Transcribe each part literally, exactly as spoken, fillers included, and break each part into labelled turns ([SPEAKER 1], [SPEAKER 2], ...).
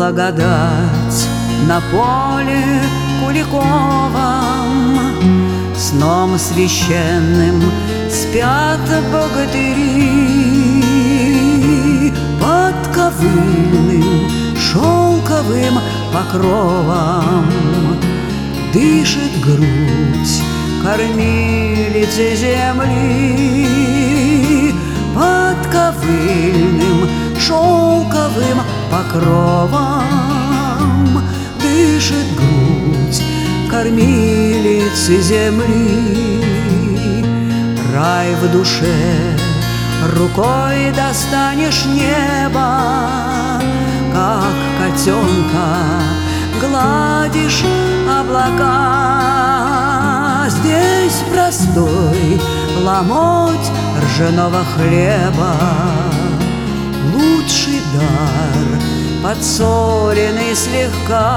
[SPEAKER 1] благодать на поле Куликовом. Сном священным спят богатыри под ковыльным шелковым покровом. Дышит грудь кормилицы земли под ковыльным шелковым покровом. Дышит грудь кормилицы земли. Рай в душе, рукой достанешь небо, как котенка гладишь облака. Здесь простой ломоть ржаного хлеба, лучший дар, подсоленный слегка.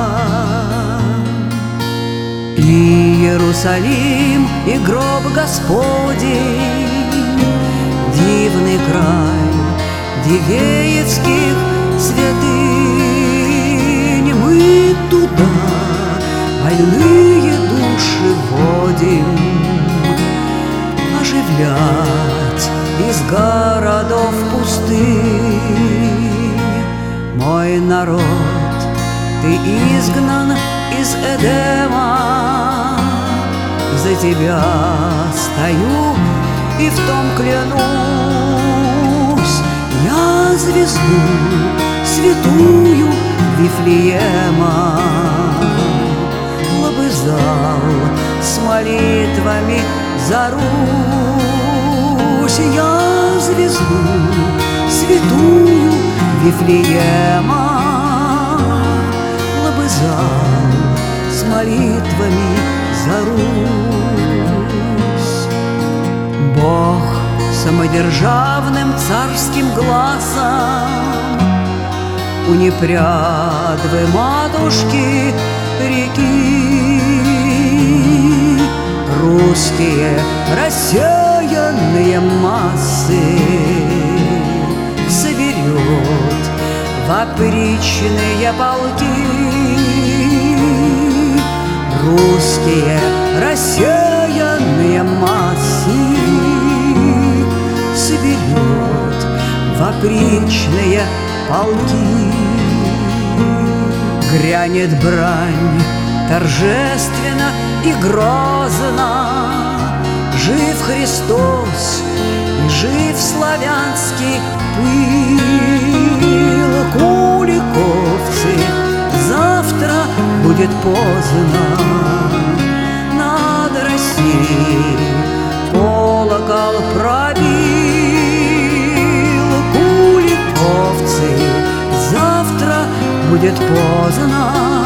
[SPEAKER 1] И Иерусалим, и гроб Господень, дивный край Дивеевских святынь. Мы туда больные души водим, оживлять из городов пустынь. Мой народ, ты изгнан из Эдема, за тебя стою и в том клянусь. Я звезду святую Вифлеема лобызал с молитвами за Русь. Я звезду святую Вифлеема лобызал с молитвами за Русь. Бог самодержавным царским глазом у непрядвы матушки реки русские рассеянные массы соберет в опричные полки. Русские рассеянные массы соберет в опричные полки. Грянет брань торжественно и грозно: жив Христос и жив славянский пыл. Куликовцы, завтра будет поздно, над Россией колокол пробил. Куликовцы, завтра будет поздно,